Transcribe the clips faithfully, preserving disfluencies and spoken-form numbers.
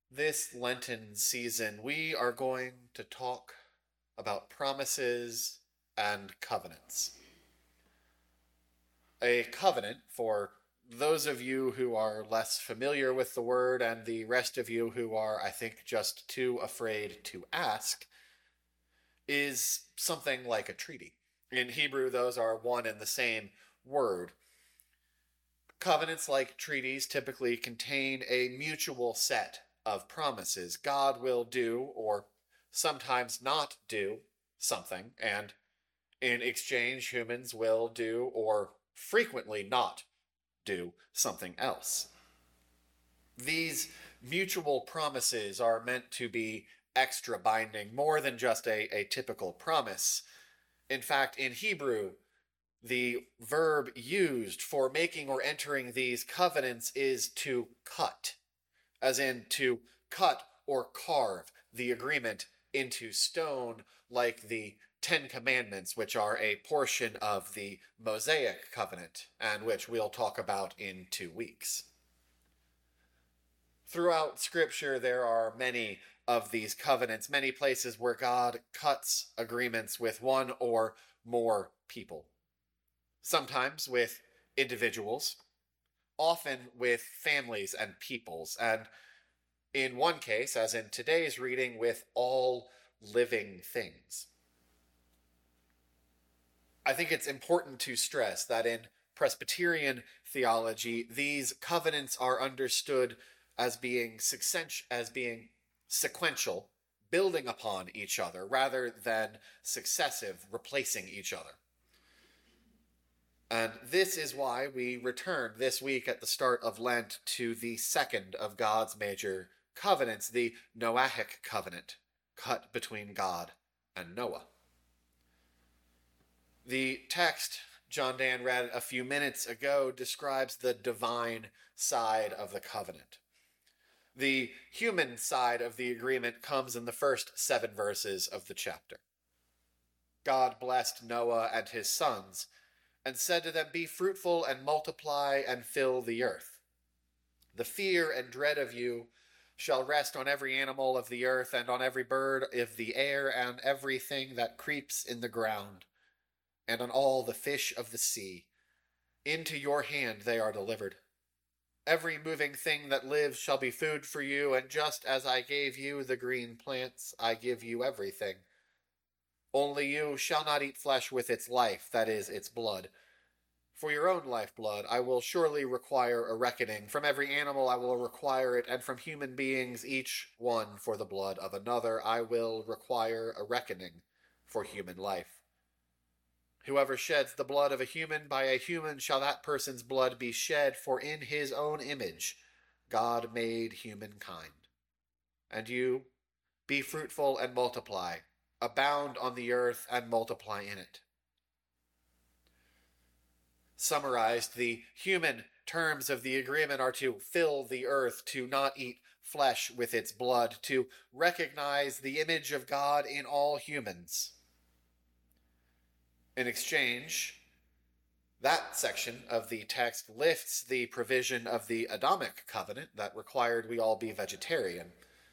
This Lenten season, we are going to talk about promises and covenants. A covenant, for those of you who are less familiar with the word and the rest of you who are, I think, just too afraid to ask, is something like a treaty. In Hebrew, those are one and the same word. Covenants, like treaties, typically contain a mutual set of promises. God will do, or sometimes not do, something, and in exchange, humans will do, or frequently not do, something else. These mutual promises are meant to be extra binding, more than just a, a typical promise. In fact, in Hebrew, the verb used for making or entering these covenants is to cut, as in to cut or carve the agreement into stone, like the Ten Commandments, which are a portion of the Mosaic covenant, and which we'll talk about in two weeks. Throughout Scripture, there are many of these covenants, many places where God cuts agreements with one or more people. Sometimes with individuals, often with families and peoples, and in one case, as in today's reading, with all living things. I think it's important to stress that in Presbyterian theology, these covenants are understood as being as being sequential, building upon each other, rather than successive, replacing each other. And this is why we return this week at the start of Lent to the second of God's major covenants, the Noahic covenant, cut between God and Noah. The text John Dan read a few minutes ago describes the divine side of the covenant. The human side of the agreement comes in the first seven verses of the chapter. God blessed Noah and his sons, and said to them, "Be fruitful and multiply and fill the earth. The fear and dread of you shall rest on every animal of the earth and on every bird of the air and everything that creeps in the ground, and on all the fish of the sea. Into your hand they are delivered. Every moving thing that lives shall be food for you, and just as I gave you the green plants, I give you everything. Only you shall not eat flesh with its life, that is, its blood. For your own lifeblood I will surely require a reckoning. From every animal I will require it, and from human beings, each one for the blood of another, I will require a reckoning for human life. Whoever sheds the blood of a human, by a human shall that person's blood be shed, for in his own image God made humankind. And you, be fruitful and multiply, abound on the earth and multiply in it." Summarized, the human terms of the agreement are to fill the earth, to not eat flesh with its blood, to recognize the image of God in all humans. In exchange, that section of the text lifts the provision of the Adamic covenant that required we all be vegetarian.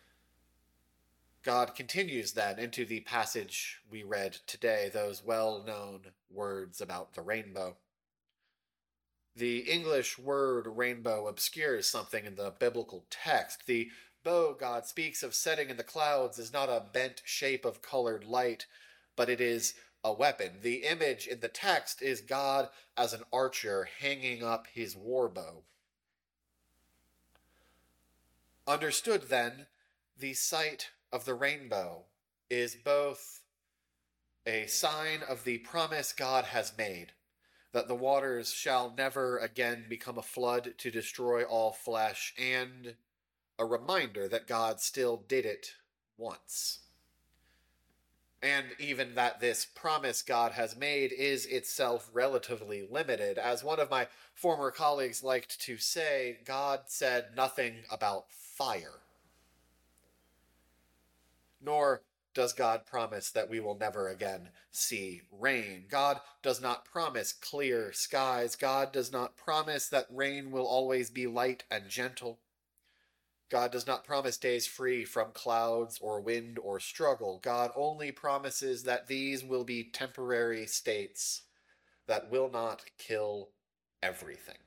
God continues then into the passage we read today, those well-known words about the rainbow. The English word rainbow obscures something in the biblical text. The bow God speaks of setting in the clouds is not a bent shape of colored light, but it is a weapon. The image in the text is God as an archer hanging up his war bow. Understood then, the sight of the rainbow is both a sign of the promise God has made, that the waters shall never again become a flood to destroy all flesh, and a reminder that God still did it once. And even that this promise God has made is itself relatively limited. As one of my former colleagues liked to say, God said nothing about fire. Nor does God promise that we will never again see rain. God does not promise clear skies. God does not promise that rain will always be light and gentle. God does not promise days free from clouds or wind or struggle. God only promises that these will be temporary states that will not kill everything.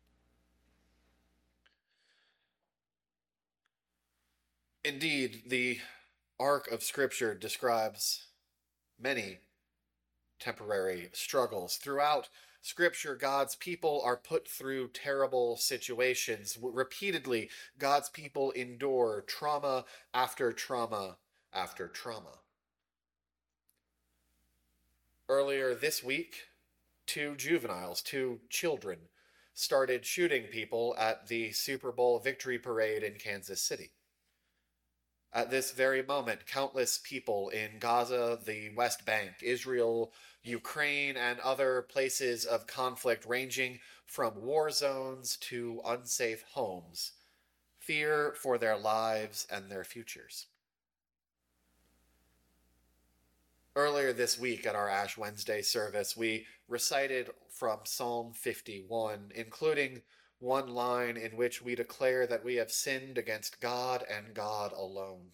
Indeed, the arc of Scripture describes many temporary struggles. Throughout Scripture, God's people are put through terrible situations. Repeatedly, God's people endure trauma after trauma after trauma. Earlier this week, two juveniles, two children, started shooting people at the Super Bowl victory parade in Kansas City. At this very moment, countless people in Gaza, the West Bank, Israel, Ukraine, and other places of conflict ranging from war zones to unsafe homes fear for their lives and their futures. Earlier this week at our Ash Wednesday service, we recited from Psalm fifty-one, including one line in which we declare that we have sinned against God and God alone.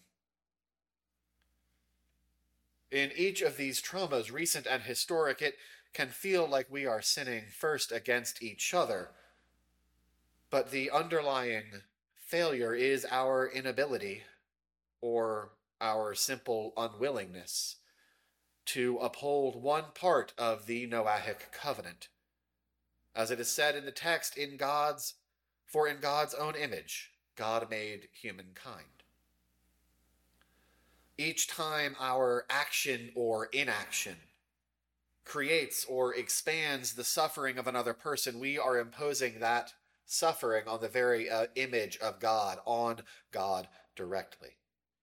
In each of these traumas, recent and historic, it can feel like we are sinning first against each other, but the underlying failure is our inability, or our simple unwillingness, to uphold one part of the Noahic covenant. As it is said in the text, in God's, for in God's own image, God made humankind. Each time our action or inaction creates or expands the suffering of another person, we are imposing that suffering on the very uh, image of God, on God directly.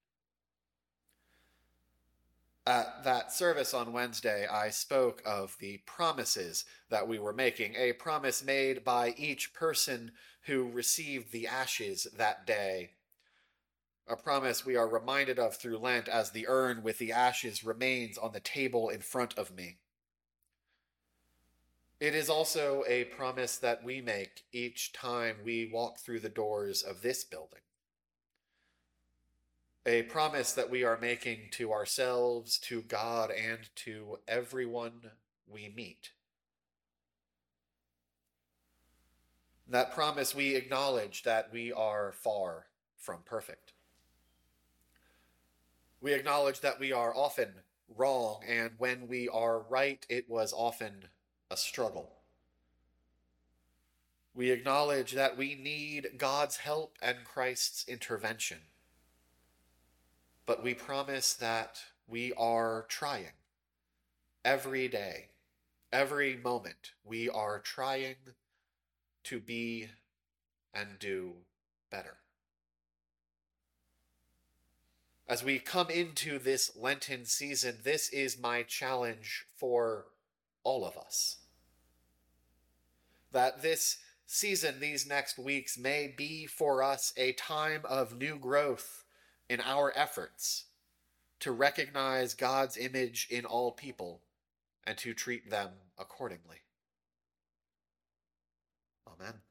At that service on Wednesday, I spoke of the promises that we were making, a promise made by each person who received the ashes that day. A promise we are reminded of through Lent as the urn with the ashes remains on the table in front of me. It is also a promise that we make each time we walk through the doors of this building. A promise that we are making to ourselves, to God, and to everyone we meet. That promise, we acknowledge that we are far from perfect. We acknowledge that we are often wrong, and when we are right, it was often a struggle. We acknowledge that we need God's help and Christ's intervention. But we promise that we are trying. Every day, every moment, we are trying to be and do better. As we come into this Lenten season, this is my challenge for all of us. That this season, these next weeks, may be for us a time of new growth in our efforts to recognize God's image in all people and to treat them accordingly. Amen.